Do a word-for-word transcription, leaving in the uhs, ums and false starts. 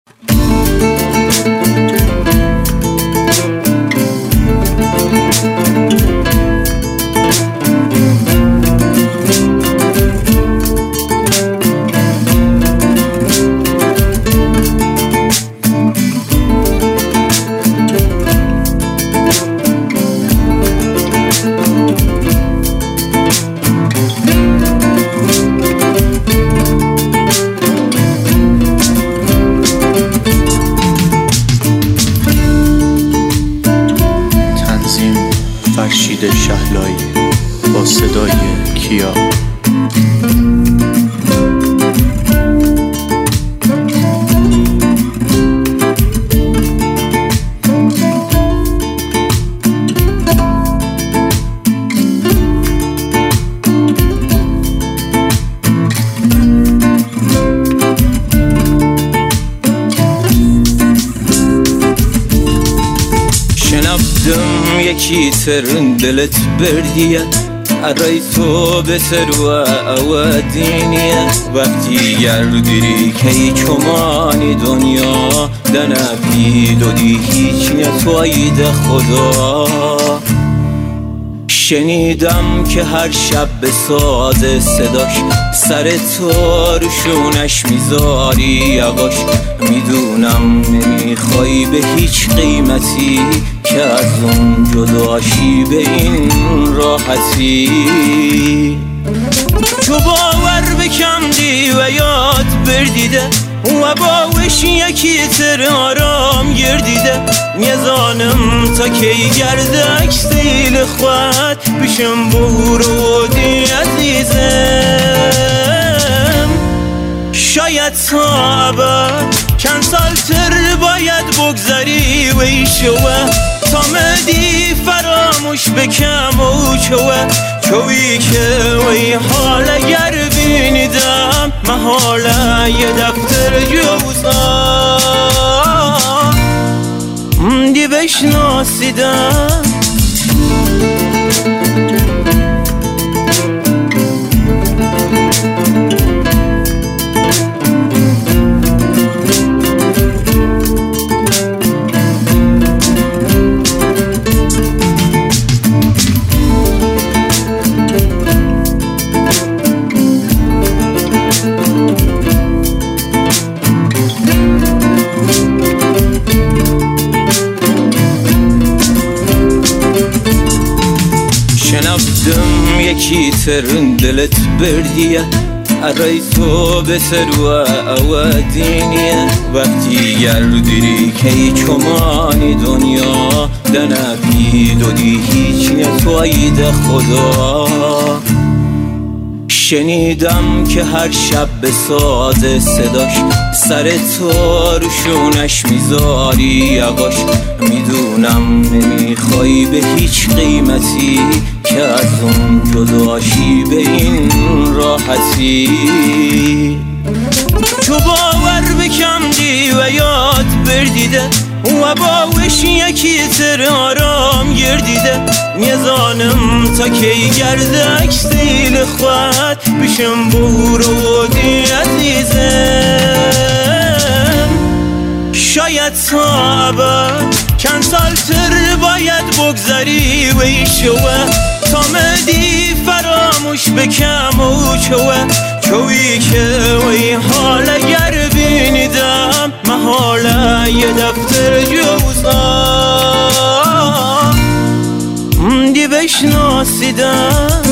فرشید شهلایی با صدای کیا. شنفتم یکی ترن دلت بردیه ارای تو بسر و اودینیه وقتی گردیری که چمانی دنیا دنبی دودی هیچ نتوید خدا. شنیدم که هر شب به ساز صداش سر تو روشونش میذاری یواش. میدونم نمیخوای به هیچ قیمتی که از اون جداشی به این راحتی. تو باور بکندی و یاد بردیده و باوش یکی تر آرام گردیده. میزانم تا کی گردک سیل خود بشم بورودی عزیزم. شاید صعبه چند سال تر باید بگذری و ایشوه تا مدی فراموش بکم و چوه چوی که وی حال اگر بینیدم محاله یه دفتر جوزا دی بشناسیدم. شنفتم یکی ترن دلت بردیه ارای تو بسر و اودینیه وقتی گردیری که چمانی دنیا دنبی دودی هیچ نتوید خدا. شنیدم که هر شب به ساز صداش سر تو روشونش میذاری یواش. میدونم نمیخوای به هیچ قیمتی که از اون جداشی به این راحتی. تو باور بکندی و یاد بردیده و باوش یکی تر آرام گردیده. میزانم تا کی گردک سیل خود بشم بورودی عزیزم. شاید صعبه چند سال تر باید بگذری و ایشوه تا مدی فراموش بکم و چوه چوی که وی حال اگر بینیدم محاله یه دفتر جوزا دی بشناسیدم.